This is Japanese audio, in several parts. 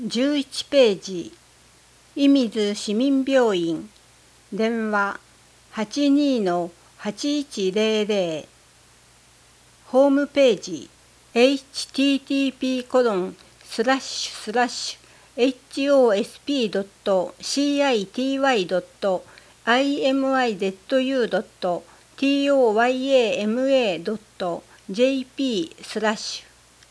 11ページ、射水市民病院、電話82-8100、ホームページ http://hospitiny.toyama.jp/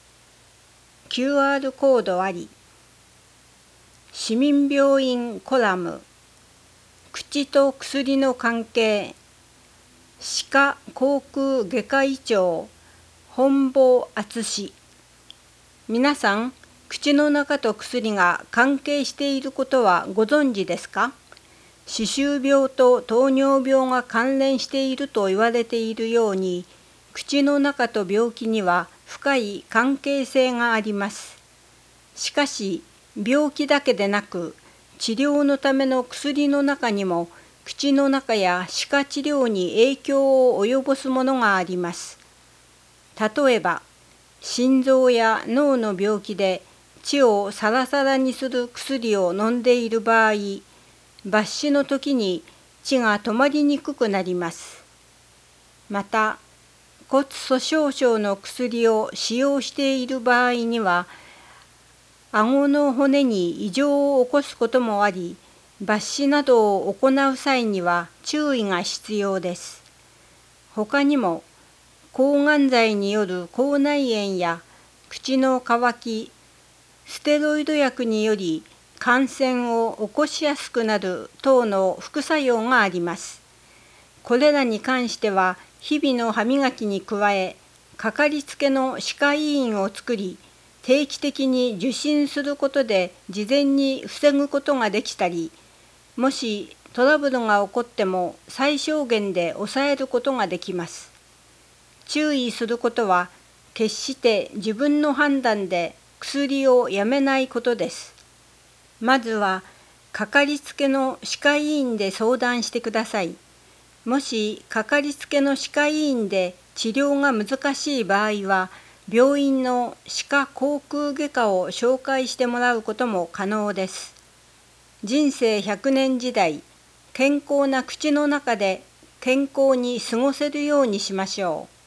QR コードあり。市民病院コラム、口と薬の関係、歯科口腔外科医長本坊敦。皆さん、口の中と薬が関係していることはご存知ですか？歯周病と糖尿病が関連していると言われているように、口の中と病気には深い関係性があります。しかし、病気だけでなく、治療のための薬の中にも、口の中や歯科治療に影響を及ぼすものがあります。例えば、心臓や脳の病気で血をサラサラにする薬を飲んでいる場合、抜歯の時に血が止まりにくくなります。また、骨粗鬆症の薬を使用している場合には、顎の骨に異常を起こすこともあり、抜歯などを行う際には注意が必要です。他にも、抗がん剤による口内炎や口の渇き、ステロイド薬により感染を起こしやすくなる等の副作用があります。これらに関しては、日々の歯磨きに加え、かかりつけの歯科医院を作り、定期的に受診することで事前に防ぐことができたり、もしトラブルが起こっても最小限で抑えることができます。注意することは、決して自分の判断で薬をやめないことです。まずは、かかりつけの歯科医院で相談してください。もし、かかりつけの歯科医院で治療が難しい場合は、病院の歯科口腔外科を紹介してもらうことも可能です。人生100年時代、健康な口の中で健康に過ごせるようにしましょう。